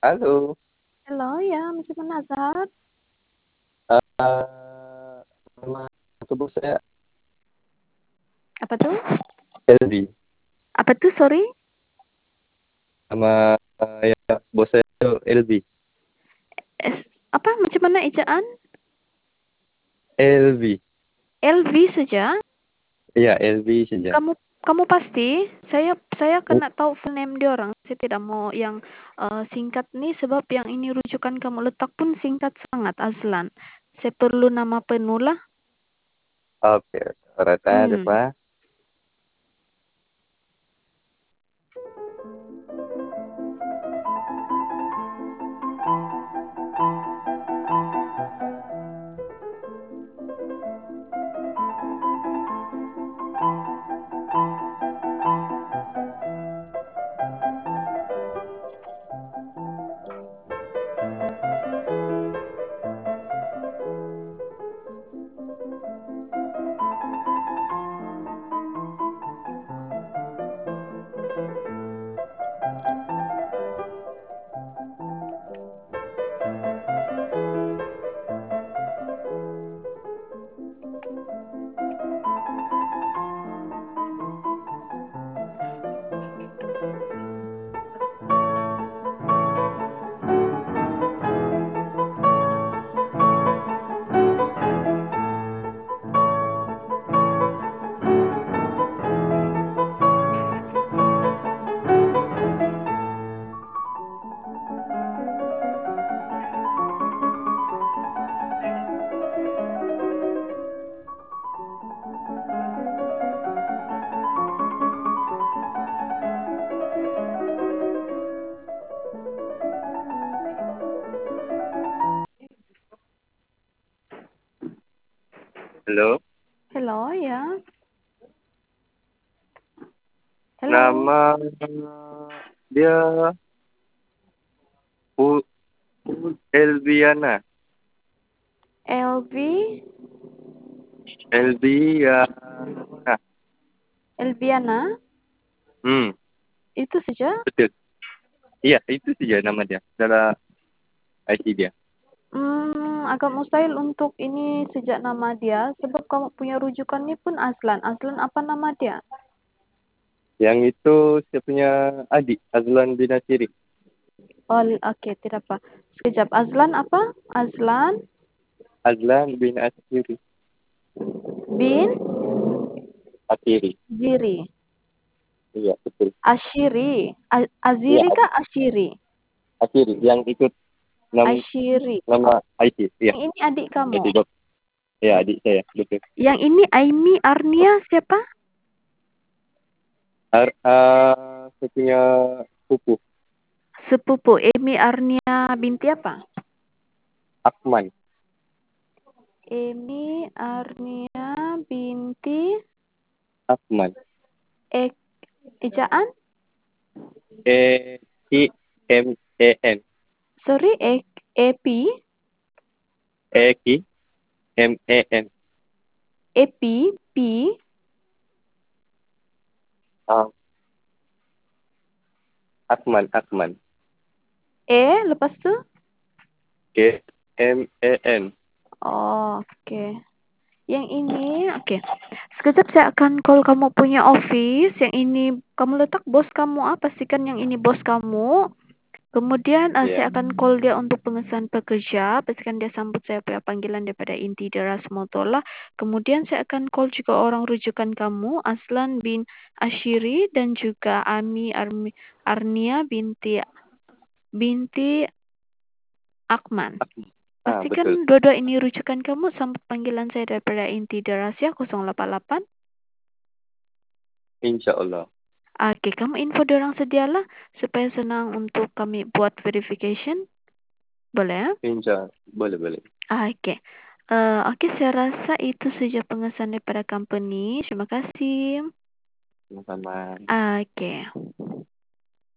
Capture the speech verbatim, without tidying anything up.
Halo. Halo, ya, macam mana Azhar? Uh, nama tubuh saya Apa tuh? Elvi. Apa tuh, sorry? Nama uh, ya, bos saya itu Elvi. S, apa, macam mana ejaan? Elvi. L V saja? Iya, Elvi saja. Kamu kamu pasti? Saya saya kena tahu full name dia orang. Saya tidak mau yang uh, singkat nih, sebab yang ini rujukan kamu letak pun singkat sangat, Azlan. Saya perlu nama penuh lah. Oke, rata Hmm. apa? Halo. Hello, ya. Hello. Nama dia U, U Elviana. L V. Elviana. Elviana. Hmm, Itu saja? betul. Iya, itu saja nama dia. Salah I C dia. Hmm, agak mustahil untuk ini sejak nama dia, sebab kamu punya rujukannya pun Azlan. Azlan apa nama dia? Yang itu saya punya adik, Azlan bin Nasiri. Oh, oke, okay, tidak apa. Sekejap, Azlan apa? Azlan Azlan bin Asiri. bin Asiri. Ziri. Iya, betul. Ashiri. A- Iya, Aziri kah Ashiri? Asiri. Yang ikut nama, Ashiri. nama Oh, I C. Iya, yang ini adik kamu. adik dok. Iya, adik saya. Betul. Yang ini Aimi Arnia siapa? Ar, uh, saya punya sepupu, Sepupu. Emi Arnia binti apa? Akman. Emi Arnia binti Akman. e ejaan? E, I, M, E, N. Sorry, e Epi. E, I, M, E, N. Epi. P. Uh, Akman, Akman. E lepas tu? G, M, E, N. Oh, oke. Okay. Yang ini, oke. Okay. Sekejap saya akan call kamu punya office. Yang ini kamu letak bos kamu ah. Pastikan yang ini bos kamu. Kemudian uh, Iya. saya akan call dia untuk pengesahan pekerja. Pastikan dia sambut saya punya panggilan daripada inti Deras Motola. Kemudian saya akan call juga orang rujukan kamu. Aslan bin Ashiri dan juga Ami Armi, Arnia binti binti Akman. Akman. Ah, betul. Pastikan dua-dua ini rujukan kamu sambut panggilan saya daripada inti Derasia nol delapan delapan. Insya Allah. Oke, kamu info diorang sedialah supaya senang untuk kami buat verification. Boleh ya? Insya Allah. Boleh, boleh. Oke. Uh, Oke, saya rasa itu saja pengesahan daripada company. Terima kasih. Sama-sama. Oke.